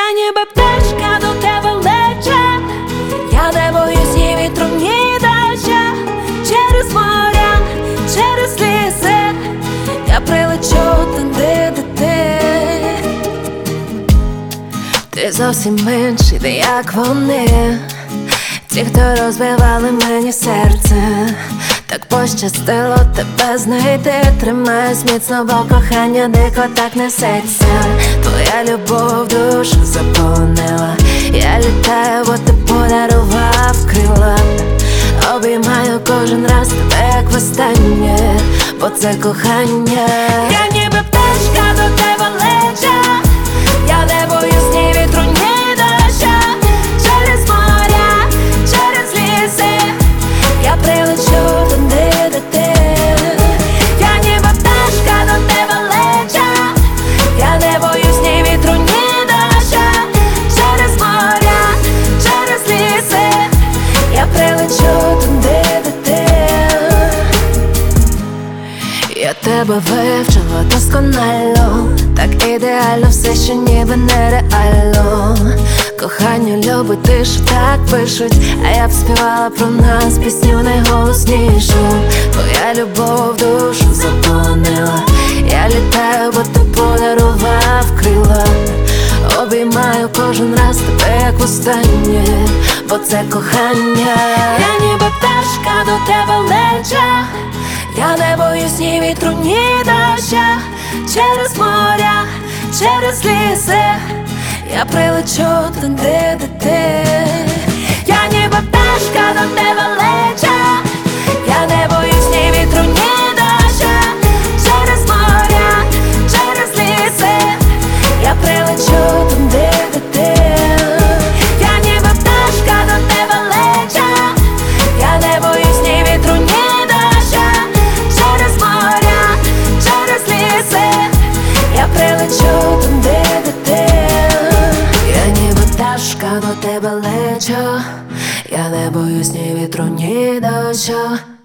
Я ніби пташка до тебе лечу, я не боюсь ні вітру, ні дощу. Через моря, через ліси я прилечу туди, де ти. Ти зовсім інший, не як вони, ті, хто розбивали мені серце. Так пощастило тебе знайти. Тримаюсь міцно, бо кохання дико так несеться. Твоя любов душу заполонила. Я літаю, бо ти подарував крила. Обіймаю кожен раз тебе, як востаннє, бо це кохання. Я ніби пташка до тебе лечу, я не боюсь ні вітру, ні дощу. Через моря, через ліси я прилечу туди, де ти. Я ніби пташка до тебе лечу, я не боюсь ні вітру, ні дощу. Через моря, через ліси я прилечу туди, де ти. Я тебе вивчила досконало, так ідеально все, що ніби нереально. Кохання любить тишу, так пишуть, а я б співала про нас пісню найголоснішу. Твоя любов душу заполонила. Я літаю, бо ти подарував крила. Обіймаю кожен раз тебе, як востаннє, бо це кохання. Я ніби пташка до тебе лечу, я не боюсь ні вітру, ні дощу. Через моря, через ліси я прилечу туди, де ти. Я ніби пташка до тебе лечу, я не боюсь ні вітру, ні дощу. Через моря, через ліси я прилечу туди, де ти. Я ніби пташка до тебе лечу, я не боюсь ні вітру, ні дощу. Через моря, через ліси я прилечу туди, де ти. Я ніби пташка до тебе лечу, я не боюсь ні вітру, ні дощу.